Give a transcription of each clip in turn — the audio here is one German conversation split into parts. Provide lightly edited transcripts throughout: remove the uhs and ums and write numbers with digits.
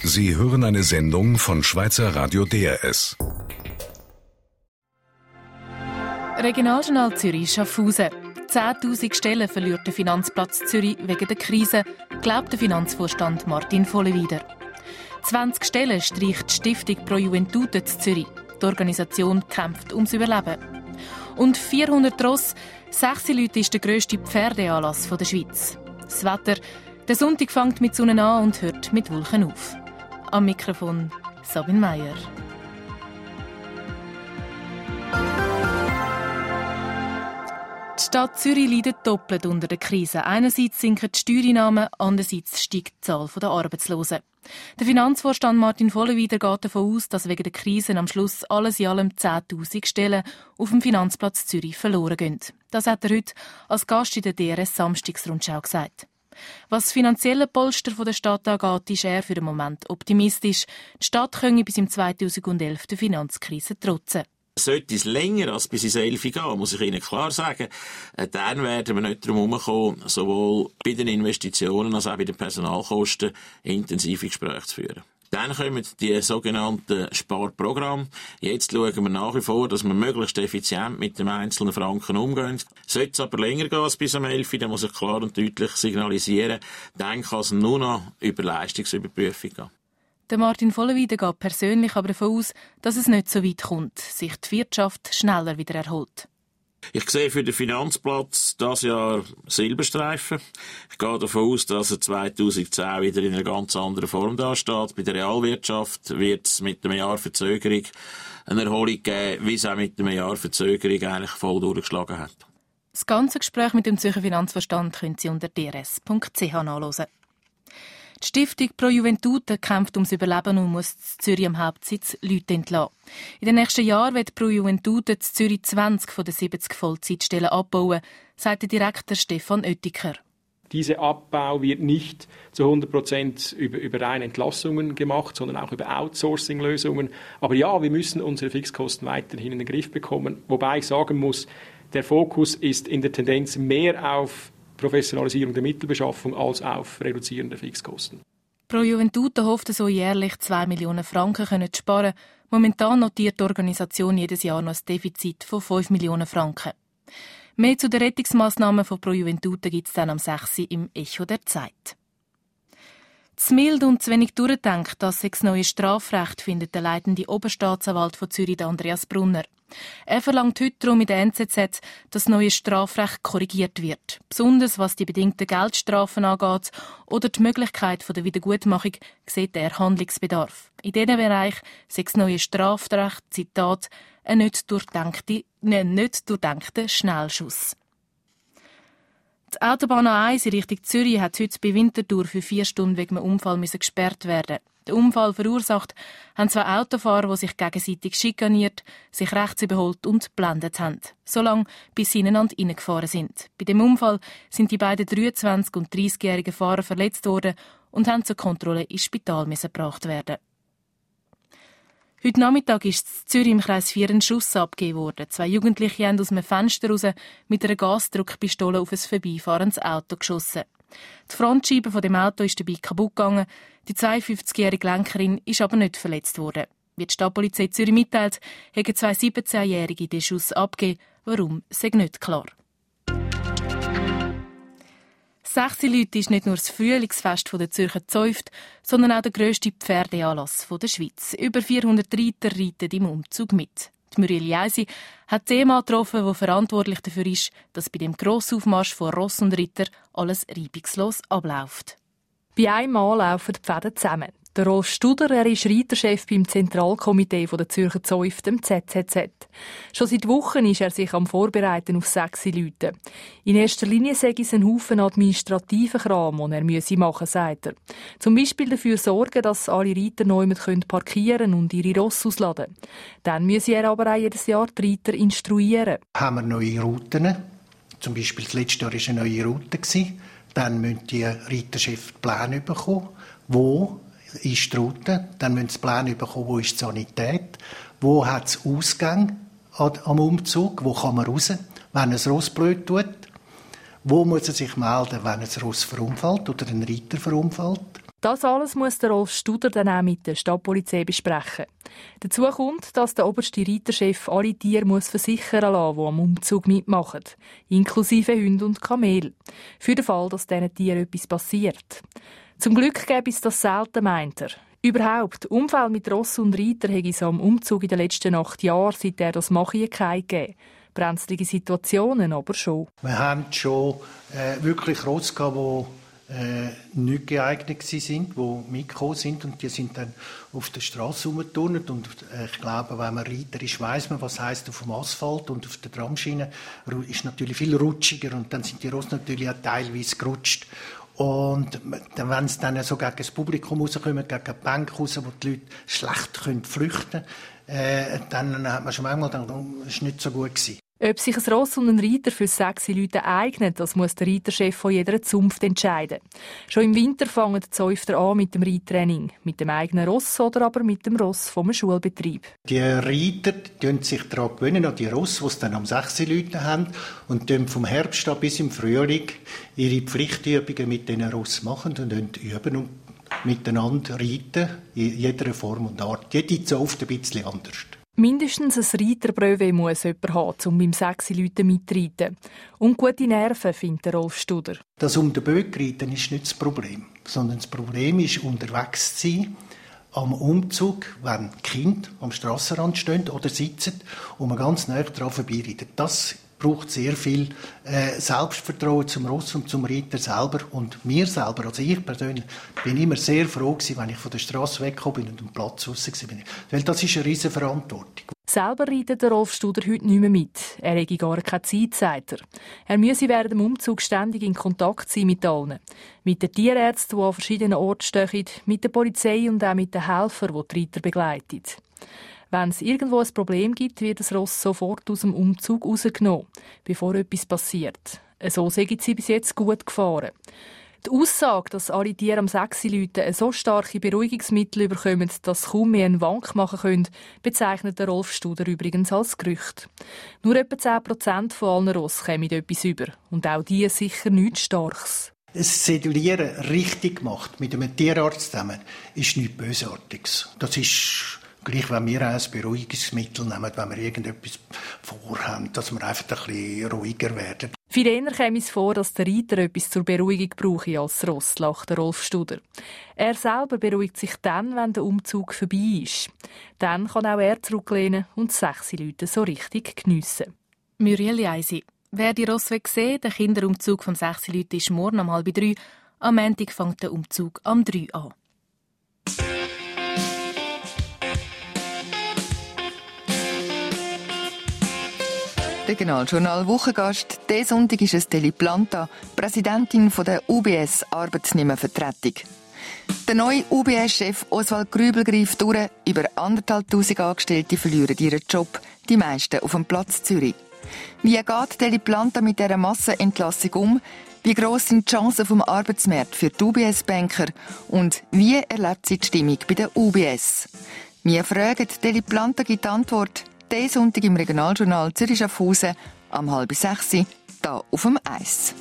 Sie hören eine Sendung von Schweizer Radio DRS. Regionaljournal Zürich Schaffhausen. 10'000 Stellen verliert der Finanzplatz Zürich wegen der Krise, glaubt der Finanzvorstand Martin Vollewieder. 20 Stellen streicht die Stiftung Pro Juventute zu Zürich. Die Organisation kämpft ums Überleben. Und 400 Ross, 6 Leute ist der grösste Pferdeanlass der Schweiz. Das Wetter: der Sonntag fängt mit Sonne an und hört mit Wolken auf. Am Mikrofon Sabine Meier. Die Stadt Zürich leidet doppelt unter der Krise. Einerseits sinken die Steuereinnahmen, andererseits steigt die Zahl der Arbeitslosen. Der Finanzvorstand Martin Vollewieder geht davon aus, dass wegen der Krise am Schluss alles in allem 10'000 Stellen auf dem Finanzplatz Zürich verloren gehen. Das hat er heute als Gast in der DRS Samstagsrundschau gesagt. Was das finanzielle Polster der Stadt angeht, ist er für den Moment optimistisch. Die Stadt könne bis im 2011 der Finanzkrise trotzen. Sollte es länger als bis ins 11 gehen, muss ich Ihnen klar sagen, dann werden wir nicht darum herumkommen, sowohl bei den Investitionen als auch bei den Personalkosten intensive Gespräche zu führen. Dann kommen die sogenannten Sparprogramme. Jetzt schauen wir nach wie vor, dass wir möglichst effizient mit dem einzelnen Franken umgehen. Sollte es aber länger gehen als bis am 11, dann muss ich klar und deutlich signalisieren, dann kann es nur noch über Leistungsüberprüfung gehen. Der Martin Vollewieder geht persönlich aber davon aus, dass es nicht so weit kommt, sich die Wirtschaft schneller wieder erholt. Ich sehe für den Finanzplatz dieses Jahr Silberstreifen. Ich gehe davon aus, dass er 2010 wieder in einer ganz anderen Form dasteht. Bei der Realwirtschaft wird es mit einem Jahr Verzögerung eine Erholung geben, wie es auch mit einem Jahr Verzögerung eigentlich voll durchgeschlagen hat. Das ganze Gespräch mit dem Zürcher Finanzvorstand können Sie unter drs.ch nachhören. Die Stiftung Pro Juventute kämpft ums Überleben und muss in Zürich am Hauptsitz Leute entlassen. In den nächsten Jahren wird Pro Juventute in Zürich 20 von den 70 Vollzeitstellen abbauen, sagt der Direktor Stefan Oettiker. Dieser Abbau wird nicht zu 100% über reine Entlassungen gemacht, sondern auch über Outsourcing-Lösungen. Aber ja, wir müssen unsere Fixkosten weiterhin in den Griff bekommen. Wobei ich sagen muss, der Fokus ist in der Tendenz mehr auf Professionalisierung der Mittelbeschaffung als auf Reduzieren der Fixkosten. Pro Juventute hofft so jährlich 2 Millionen Franken zu sparen. Momentan notiert die Organisation jedes Jahr noch ein Defizit von 5 Millionen Franken. Mehr zu den Rettungsmaßnahmen von Pro Juventute gibt es dann am 6. im Echo der Zeit. Zu mild und zu wenig durchgedacht, das sei das neue Strafrecht, findet der leitende Oberstaatsanwalt von Zürich, Andreas Brunner. Er verlangt heute darum in der NZZ, dass das neue Strafrecht korrigiert wird. Besonders was die bedingten Geldstrafen angeht oder die Möglichkeit der Wiedergutmachung, sieht er Handlungsbedarf. In diesem Bereich sei das neue Strafrecht, Zitat, ein nicht durchdachter Schnellschuss. Die Autobahn A1 in Richtung Zürich hat heute bei Winterthur für 4 Stunden wegen einem Unfall gesperrt werden. Den Unfall verursacht haben 2 Autofahrer, die sich gegenseitig schikaniert, sich rechts überholt und geblendet haben. Solange bis sie ineinander reingefahren sind. Bei dem Unfall sind die beiden 23- und 30-jährigen Fahrer verletzt worden und haben zur Kontrolle ins Spital gebracht werden. Heute Nachmittag ist in Zürich im Kreis 4 ein Schuss abgegeben worden. 2 Jugendliche haben aus einem Fenster raus mit einer Gasdruckpistole auf ein vorbeifahrendes Auto geschossen. Die Frontscheibe von dem Auto ist dabei kaputt gegangen. Die 52-jährige Lenkerin ist aber nicht verletzt worden. Wie die Stadtpolizei Zürich mitteilt, haben 2 17-Jährige den Schuss abgegeben. Warum, sei nicht klar. 6 Leute ist nicht nur das Frühlingsfest der Zürcher Zäuft, sondern auch der grösste Pferdeanlass der Schweiz. Über 400 Reiter reiten im Umzug mit. Die Muriel Jaisi hat den Mann getroffen, der verantwortlich dafür ist, dass bei dem Grossaufmarsch von Ross und Ritter alles reibungslos abläuft. Bei einem Mal laufen die Pferde zusammen. Der Rolf Studer, er ist Reiterchef beim Zentralkomitee der Zürcher Zäuft, dem ZZZ. Schon seit Wochen ist er sich am Vorbereiten auf 6 Leute. In erster Linie sei es ein Haufen administrativen Kram, den er machen müsse, sagt er. Zum Beispiel dafür sorgen, dass alle Reiter neu parkieren und ihre Ross ausladen. Dann müsse er aber auch jedes Jahr die Reiter instruieren. Haben wir neue Routen? Zum Beispiel das letzte Jahr war eine neue Route. Dann müssen die Reiterchefs Pläne bekommen, wo ist die Route, dann müssen sie Pläne bekommen, wo ist die Sanität, wo hat es Ausgang am Umzug, wo kann man raus, wenn ein Ross blöd tut, wo muss er sich melden, wenn ein Ross verunfallt oder ein Reiter verunfallt. Das alles muss der Rolf Studer dann auch mit der Stadtpolizei besprechen. Dazu kommt, dass der oberste Reiterchef alle Tiere versichern lassen muss, die am Umzug mitmachen, inklusive Hunde und Kamel, für den Fall, dass diesen Tieren etwas passiert. Zum Glück gäbe es das selten, meint er. Überhaupt, Unfälle mit Ross und Reiter hätte es am Umzug in den letzten 8 Jahren, seit er das mache, keine gegeben. Brenzlige Situationen aber schon. Wir haben schon wirklich Ross gehabt, die nicht geeignet waren, die mitgekommen sind und die sind dann auf der Straße rumgeturnt und ich glaube, wenn man Reiter ist, weiss man, was heisst auf dem Asphalt und auf der Tramschiene ist natürlich viel rutschiger und dann sind die Rosse natürlich auch teilweise gerutscht. Und wenn sie dann so gegen das Publikum rauskommen, gegen die Bänke raus, wo die Leute schlecht flüchten können, dann hat man schon manchmal gedacht, das war nicht so gut gewesen. Ob sich ein Ross und ein Reiter für 6 Leute eignet, das muss der Reiterchef von jeder Zunft entscheiden. Schon im Winter fangen die Zäufter an mit dem Reittraining. Mit dem eigenen Ross oder aber mit dem Ross vom Schulbetrieb. Die Reiter gewöhnen sich daran gewöhnen, an die Ross, die es dann am 6 Leute haben, und vom Herbst an bis im Frühling ihre Pflichtübungen mit diesen Ross machen und üben und miteinander reiten, in jeder Form und Art. Jede Zunft ein bisschen anders. Mindestens ein Reiterbrevet muss jemand haben, um beim 6 Leuten mitzureiten. Und gute Nerven, findet Rolf Studer. Das um den Böck reiten ist nicht das Problem, sondern das Problem ist, unterwegs zu sein, am Umzug, wenn Kinder am Strassenrand stehen oder sitzen und man ganz nahe daran vorbeireitet. Das braucht sehr viel Selbstvertrauen zum Ross und zum Reiter selber. Und mir selber, also ich persönlich, bin immer sehr froh gewesen, wenn ich von der Straße weggekommen bin und am Platz raus war. Weil das ist eine riesige Verantwortung. Selber reitet der Rolf Studer heute nicht mehr mit. Er hätte gar keine Zeit, sagt er. Er müsse während dem Umzug ständig in Kontakt sein mit allen. Mit den Tierärzten, die an verschiedenen Orten stehen, mit der Polizei und auch mit den Helfern, die die Reiter begleiten. Wenn es irgendwo ein Problem gibt, wird das Ross sofort aus dem Umzug rausgenommen, bevor etwas passiert. So sind sie bis jetzt gut gefahren. Die Aussage, dass alle Tiere am 6 Leuten so starke Beruhigungsmittel bekommen, dass sie kaum mehr einen Wank machen können, bezeichnet der Rolf Studer übrigens als Gerücht. Nur etwa 10% von allen Rossen kommen etwas über. Und auch die sicher nichts Starkes. Das Sedulieren richtig gemacht, mit einem Tierarzt zusammen, ist nichts Bösartiges. Das ist gleich, wenn wir auch ein Beruhigungsmittel nehmen, wenn wir irgendetwas vorhaben, dass wir einfach ein bisschen ruhiger werden. Viel eher käme es vor, dass der Reiter etwas zur Beruhigung brauche als das Ross, lacht der Rolf Studer. Er selber beruhigt sich dann, wenn der Umzug vorbei ist. Dann kann auch er zurücklehnen und 6 Leute so richtig geniessen. Muriel Eisi. Wer die Ross sehen, der Kinderumzug von 6 Leuten ist morgen um 2:30. Am Montag fängt der Umzug um 3 an. Regionaljournal Wochengast. Diesen Sonntag ist es Deli Planta, Präsidentin der UBS Arbeitnehmervertretung. Der neue UBS-Chef Oswald Grübel greift durch. Über 1'500 Angestellte verlieren ihren Job, die meisten auf dem Platz Zürich. Wie geht Deli Planta mit dieser Massenentlassung um? Wie gross sind die Chancen vom Arbeitsmarkt für die UBS-Banker? Und wie erlebt sie die Stimmung bei der UBS? Wir fragen, Deli Planta gibt Antwort. Diesen Sonntag im Regionaljournal Zürich-Schaffhausen am 5:30, hier auf dem Eis.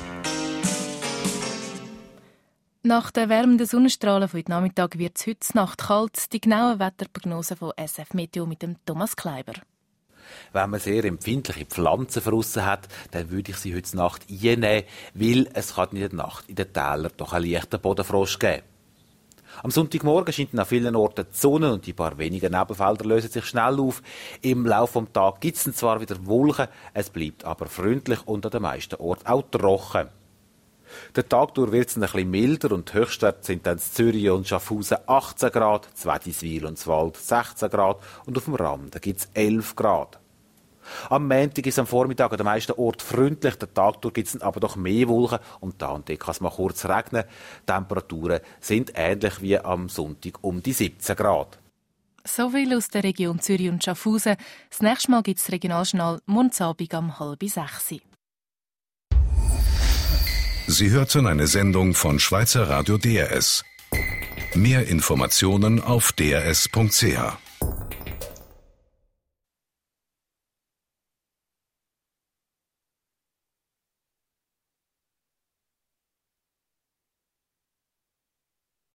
Nach den wärmenden Sonnenstrahlen von heute Nachmittag wird es heute Nacht kalt. Die genauen Wetterprognosen von SF Meteo mit dem Thomas Kleiber. Wenn man sehr empfindliche Pflanzen draussen hat, dann würde ich sie heute Nacht einnehmen, weil es kann in der Nacht in den Tälern doch einen leichten Bodenfrost geben. Am Sonntagmorgen scheint an vielen Orten die Sonne und die paar wenigen Nebelfelder lösen sich schnell auf. Im Laufe des Tages gibt es zwar wieder Wolken, es bleibt aber freundlich und an den meisten Orten auch trocken. Der Tag durch wird es ein bisschen milder und die Höchstwerte sind dann in Zürich und Schaffhausen 18 Grad, Wädiswil und Zwald 16 Grad und auf dem Rand gibt es 11 Grad. Am Montag ist es am Vormittag an den meisten Orten freundlich, den Tag durch gibt es aber doch mehr Wolken und da und dort kann es mal kurz regnen. Die Temperaturen sind ähnlich wie am Sonntag um die 17 Grad. So viel aus der Region Zürich und Schaffhausen. Das nächste Mal gibt es das Regionaljournal morgen Abend um 5:30. Sie hörten eine Sendung von Schweizer Radio DRS. Mehr Informationen auf drs.ch.